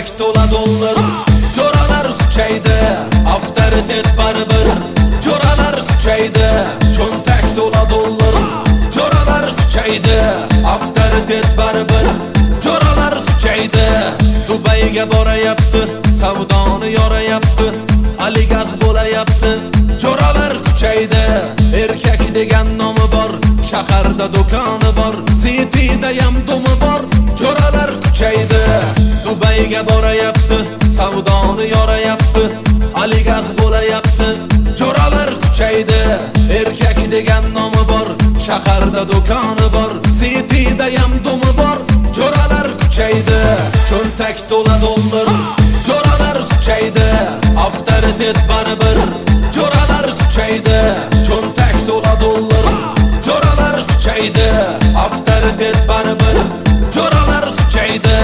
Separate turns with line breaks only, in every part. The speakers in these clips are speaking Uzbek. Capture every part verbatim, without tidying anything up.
cho'ntak to'la dollar. Jo'ralar kuchaydi, avtoritet baribir. Jo'ralar kuchaydi, cho'ntak to'la dollar. Jo'ralar kuchaydi, avtoritet baribir. Jo'ralar kuchaydi, Dubayga borayapti, savdoni yorayapti, oligarx bo'layapti. Jo'ralar kuchaydi, erkak degan nomi bor, shaharda do'koni bor, Cityda ham do'mi bor. Jo'ralar kuchaydi, Dubayga borayapti, savdoni yorayapti, oligarx bo'layapti. Jo'ralar kuchaydi, erkak degan nomi bor, shaharda do'koni bor, Cityda ham do'mi bor. Jo'ralar kuchaydi, cho'ntak to'la dollar. Jo'ralar kuchaydi, avtoritet baribir. Jo'ralar kuchaydi, cho'ntak to'la dollar. Jo'ralar kuchaydi, avtoritet baribir. Jo'ralar kuchaydi.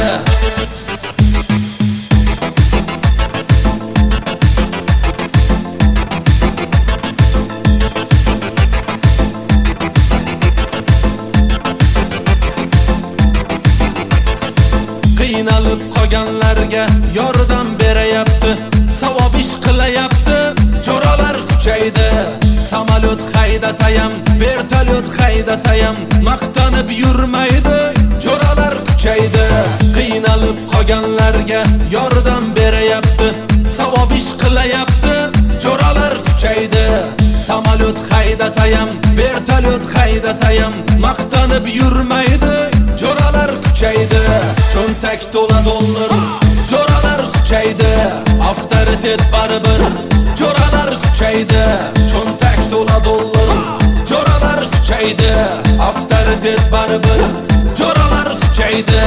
Qiynalib qolganlarga yordam berayapti, savob ish qilayapti. Jo'ralar kuchaydi, samolyot haydasa ham, vertolyot haydasa ham maqtanib yurmaydi. Jo'ralar kuchaydi, qiynalib qolganlarga yordam berayapti, savob ish qilayapti. Jo'ralar kuchaydi, samolyot haydasa ham, vertolyot haydasa ham maqtanib yurmaydi. Jo'ralar kuchaydi, cho'ntak to'la dollar. Jo'ralar kuchaydi, avtoritet baribir. Jo'ralar kuchaydi, cho'ntak to'la dollar. Jo'ralar kuchaydi, avtoritet baribir. Jo'ralar kuchaydi.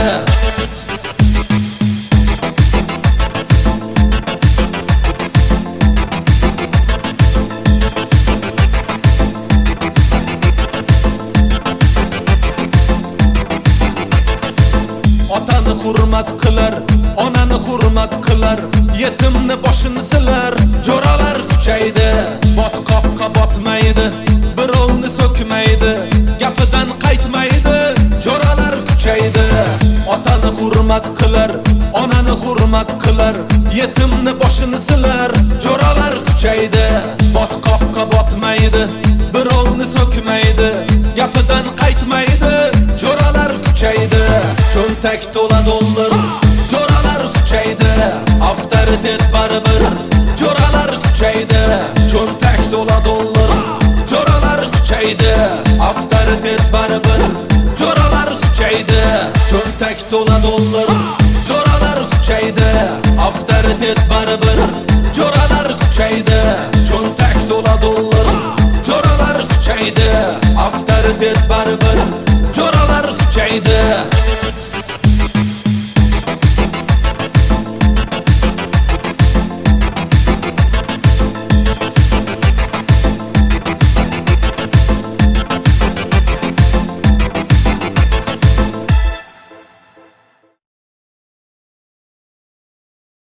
Otani hurmat qilar, onani hurmat qilar, yetimni boshini silar. Jo'ralar kuchaydi, botqoqqa botmaydi, birovni so'kmaydi, gapidan qaytmaydi. Jo'ralar kuchaydi, otani hurmat qilar, onani hurmat qilar, yetimni boshini silar. Jo'ralar kuchaydi, botqoqqa botmaydi, birovni so'kmaydi, gapidan qaytmaydi. Jo'ralar kuchaydi, cho'ntak to'la dollar. Jo'ralar kuchaydi, avtoritet baribir. Jo'ralar kuchaydi, cho'ntak to'la dollar. Jo'ralar kuchaydi, avtoritet baribir. Jo'ralar kuchaydi, cho'ntak to'la dollar. Jo'ralar kuchaydi, avtoritet baribir. Jo'ralar kuchaydi, cho'ntak to'la dollar. Jo'ralar kuchaydi, avtoritet baribir. Jo'ralar kuchaydi.